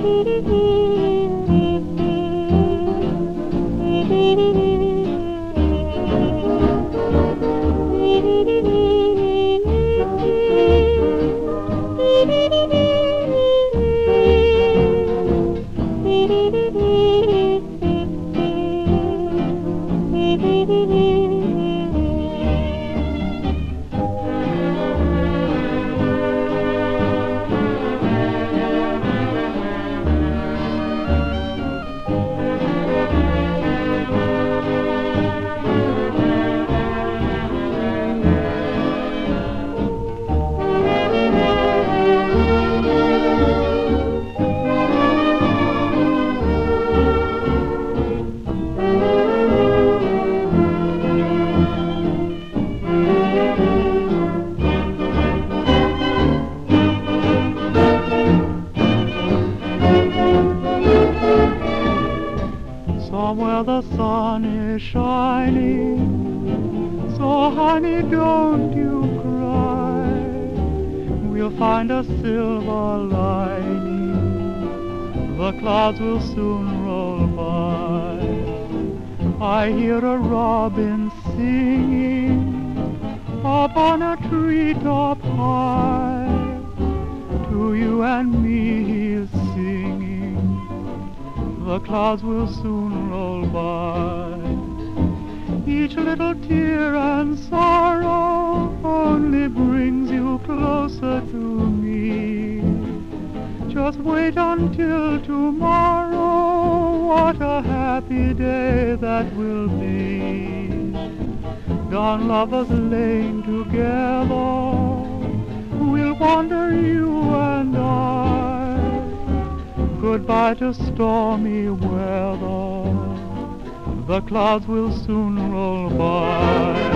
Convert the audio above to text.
Somewhere the sun is shining, so honey, don't you cry. We'll find a silver lining, the clouds will soon roll by. I hear a robin singing up on a treetop high. To you and me he's singing, the clouds will soon roll by. Each little tear and sorrow only brings you closer to me. Just wait until tomorrow, what a happy day that will be. Down Lover's Lane together, we'll wander you and I. Goodbye to stormy weather, the clouds will soon roll by.